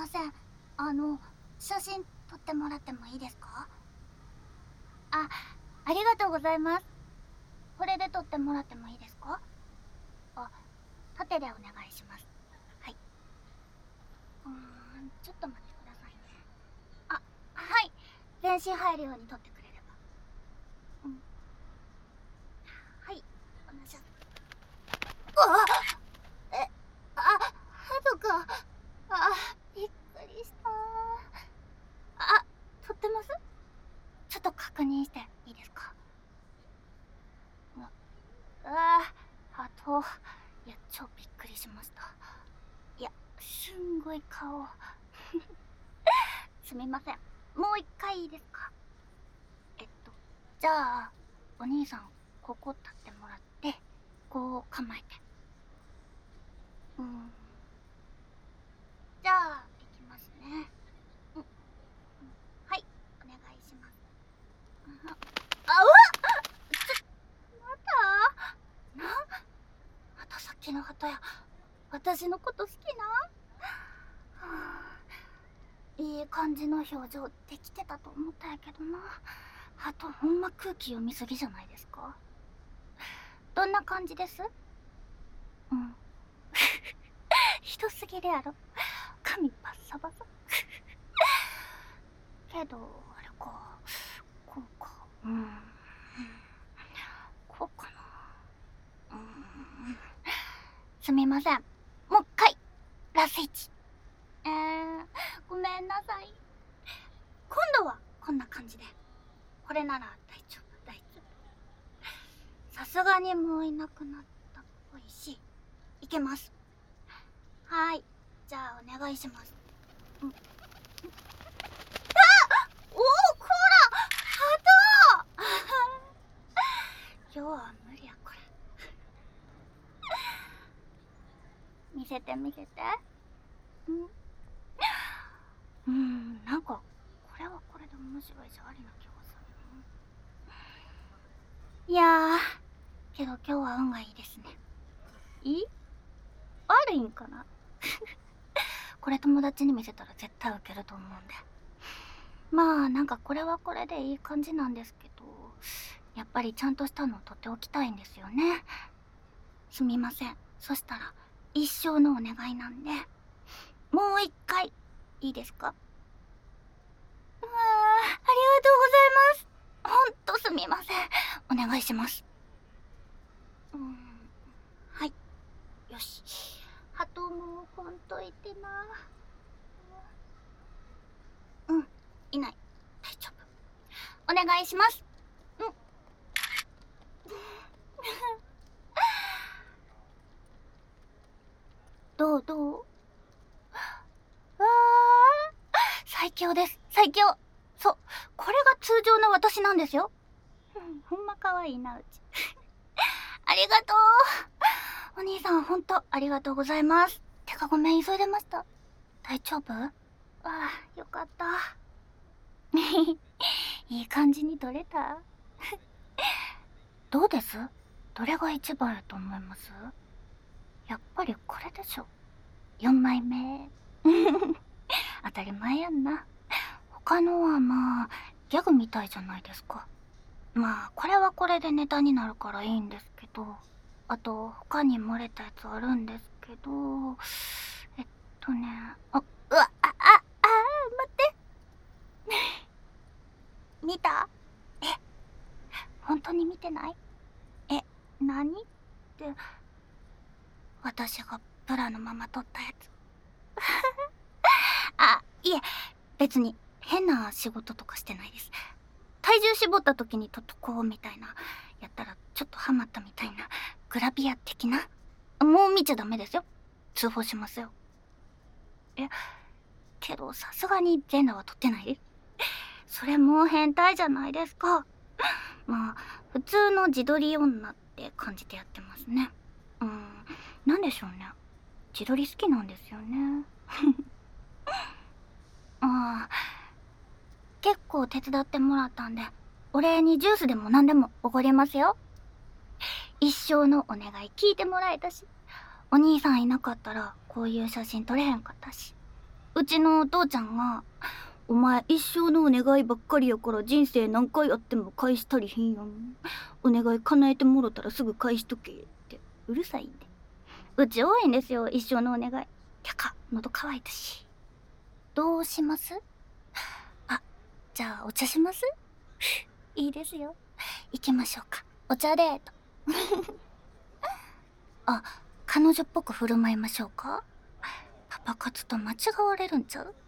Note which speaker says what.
Speaker 1: ません。写真撮ってもらってもいいですか？あ、ありがとうございます。これで撮ってもらってもいいですか？あ、縦でお願いします。はい。ちょっと待ってくださいね。あ、はい。全身入るように撮ってくれれば。うん。はい。お願いします。え、ハトか。びっくりした。撮ってます？ちょっと確認していいですか？ハト。いや、超びっくりしました。いや、すんごい顔。すみません。もう一回いいですか？じゃあ、お兄さん、ここ立ってもらって、こう構えて。じゃあ、いきますね。はい、お願いします。またさっきの鳩や、私のこと好きな？いい感じの表情できてたと思ったんやけどな。鳩ほんま空気読みすぎじゃないですか？どんな感じです？ひどすぎるやろ。髪バッサバサ。けど、あれか。こうか。こうかな。すみません。もう一回。ラスイチ。ごめんなさい。今度はこんな感じで。これなら大丈夫、大丈夫。さすがにもういなくなったっぽいし、いけます。はい。じゃあお願いします。おお、こらハト今日は無理や、これ。見せて見せて。なんか、これはこれで面白いし、ありな気がする。いやー、けど今日は運がいいですね。悪いんかなこれ友達に見せたら絶対ウケると思うんで。まあ、なんかこれはこれでいい感じなんですけど、やっぱりちゃんとしたのを撮っておきたいんですよね。すみません。そしたら、一生のお願いなんで、もう一回、いいですか？ありがとうございます。ほんとすみません。お願いします。はい。よし。ハトもほんといてな。いない。大丈夫。お願いします。どう最強です。最強。そう。これが通常の私なんですよ。ほんま可愛いな、うち。ありがとう。お兄さん、ほんとありがとうございます。てかごめん、急いでました。大丈夫？よかった。いい感じに撮れた？どうです？どれが一番やと思います？やっぱりこれでしょ。4枚目。当たり前やんな。他のはまあ、ギャグみたいじゃないですか。まあ、これはこれでネタになるからいいんですけど、あと、他に漏れたやつあるんですけど、えっね、待って。見た？本当に見てない？何って、私がブラのまま撮ったやつ。いえ、別に変な仕事とかしてないです。体重絞った時にとっとこうみたいな、やったらちょっとハマったみたいな、グラビア的な。もう見ちゃダメですよ。通報しますよ。けどさすがに全裸は撮ってない？それもう変態じゃないですか。まあ、普通の自撮り女って感じでやってますね。なんでしょうね。自撮り好きなんですよね。結構手伝ってもらったんで、お礼にジュースでも何でもおごりますよ。一生のお願い聞いてもらえたし、お兄さんいなかったらこういう写真撮れへんかったし。 うちのお父ちゃんが「お前一生のお願いばっかりやから人生何回あっても返したりひんやん。お願い叶えてもろたらすぐ返しとけ」ってうるさいんで。うち多いんですよ、一生のお願い。てか喉乾いたし。どうします？あ、じゃあお茶します？いいですよ。行きましょうか。お茶デート。あ、彼女っぽく振る舞いましょうか？パパ活と間違われるんちゃう？